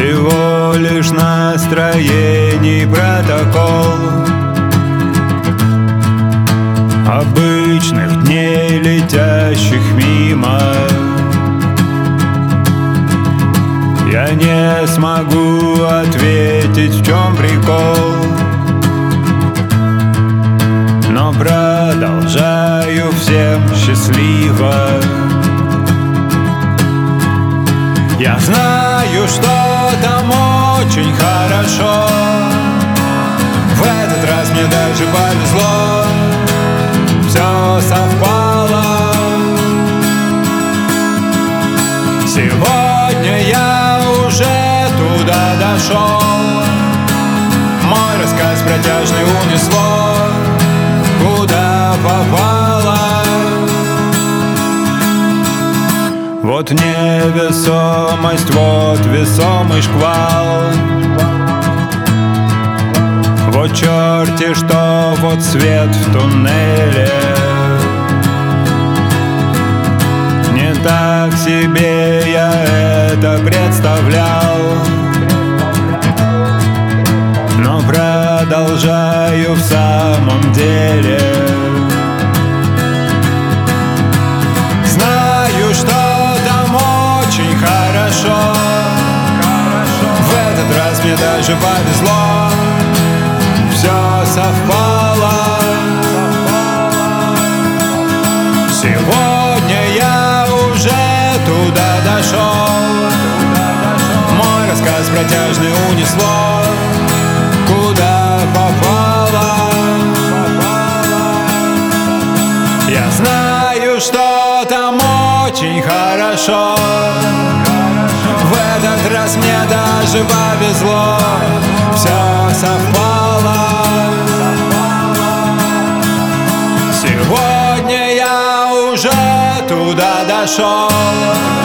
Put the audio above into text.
всего лишь настроений протокол обычных дней, летящих мимо. Я не смогу ответить, в чем прикол, но продолжаю всем счастливо. Я знаю, что там очень хорошо. В этот раз мне даже повезло, все совпало. Сегодня я уже туда дошел. Мой рассказ протяжный унесло, куда попало. Вот невесомость, вот весомый шквал. Вот черти что, вот свет в туннеле. Не так себе я это представлял, но продолжаю в самом деле. Знаю, что там очень хорошо. В этот раз мне даже повезло, все совпало. Сегодня я уже туда дошел. Мой рассказ протяжный унесло, куда попало. Я знаю, что там очень хорошо. В этот раз мне даже повезло, все совпало. Сегодня я уже туда дошел.